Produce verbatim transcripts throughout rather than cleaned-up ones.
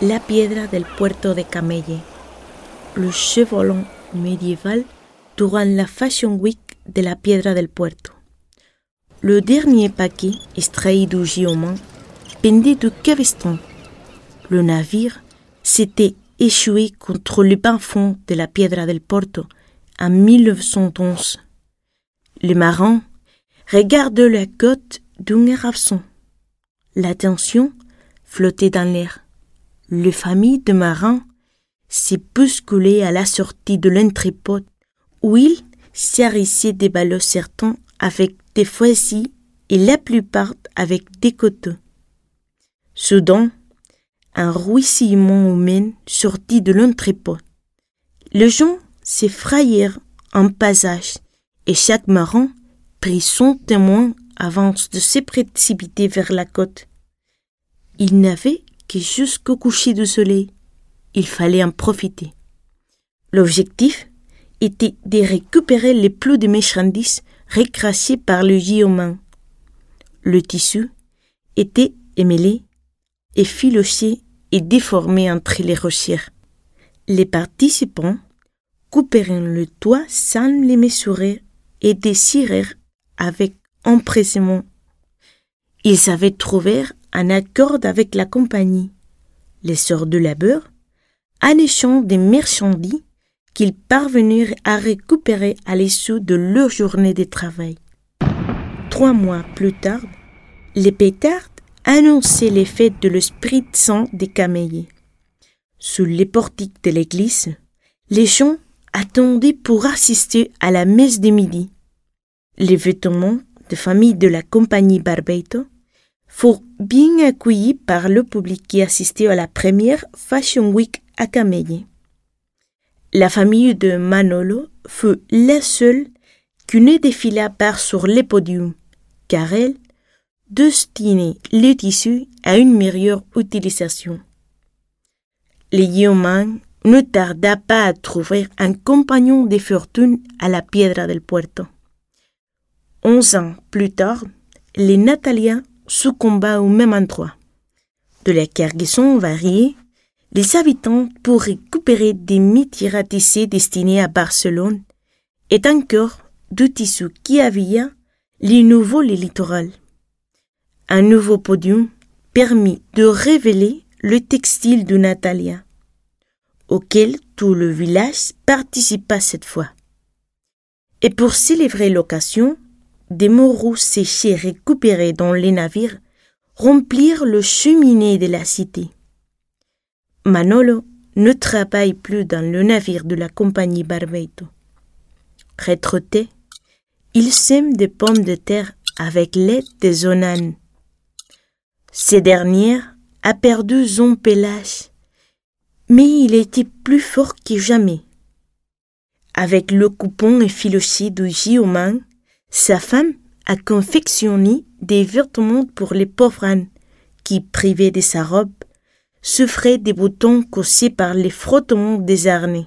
La piedra del puerto de Camelle, le chevauchon médiéval durant la Fashion Week de la Piedra del Puerto. Le dernier paquet extrait du Guillaumin pendait du cabeston. Le navire s'était échoué contre le bas fond de la Piedra del Puerto en mille neuf cent onze. Les marins regardent la côte d'un air absent. La tension flottait dans l'air. Les familles de marins s'est bousculées à la sortie de l'entrepôt où ils s'harissaient des ballots certains avec des fouettis et la plupart avec des couteaux. Soudain, un ruissellement humain sortit de l'entrepôt. Les gens s'effrayèrent en passage et chaque marin prit son témoin avant de se précipiter vers la côte. Il n'avait que jusqu'au coucher du soleil. Il fallait en profiter. L'objectif était de récupérer les plus de marchandises recrassées par le Guillaumin. Le tissu était émêlé, effiloché et déformé entre les rochers. Les participants coupèrent le toit sans les mesurer et déchirèrent avec empressement. Ils avaient trouvé un accord avec la compagnie, les sœurs de labeur, en échange des marchandises qu'ils parvenirent à récupérer à l'issue de leur journée de travail. Trois mois plus tard, les pétards annonçaient les fêtes de l'Esprit Saint des Camelle. Sous les portiques de l'église, les gens attendaient pour assister à la messe de midi. Les vêtements de famille de la compagnie Barbeito furent bien accueillis par le public qui assistait à la première Fashion Week à Camelle. La famille de Manolo fut la seule qui ne défila pas sur le podium, car elle destinait le tissu à une meilleure utilisation. Le Guillaumin ne tarda pas à trouver un compagnon de fortune à la Piedra del Puerto. Onze ans plus tard, les Natalia succomba au même endroit. De la cargaison variée, les habitants, pour récupérer des métiers ratissés destinés à Barcelone, et encore du tissu qui habilla les nouveaux les littorales. Un nouveau podium permit de révéler le textile de Natalia, auquel tout le village participa cette fois. Et pour célébrer l'occasion, des moraux séchés récupérés dans les navires remplirent le cheminée de la cité. Manolo ne travaille plus dans le navire de la compagnie Barbeito. Retraité, il sème des pommes de terre avec l'aide des onanes. Ces dernières a perdu son pelage, mais il était plus fort que jamais. Avec le coupon effiloché du Guillaumin, sa femme a confectionné des vêtements pour les pauvres ânes qui, privés de sa robe, souffraient des boutons causés par les frottements des harnais.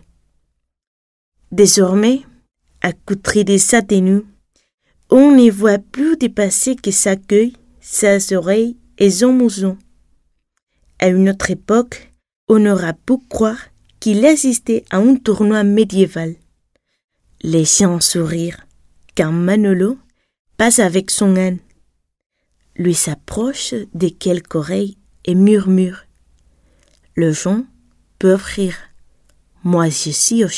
Désormais, accoutré de sa tenue, on ne voit plus dépasser que sa queue, ses oreilles et son museau. À une autre époque, on aura pu croire qu'il assistait à un tournoi médiéval. Les gens sourirent quand Manolo passe avec son âne, lui s'approche de quelques oreilles et murmure: « Les gens peuvent rire, moi je suis au chaud. »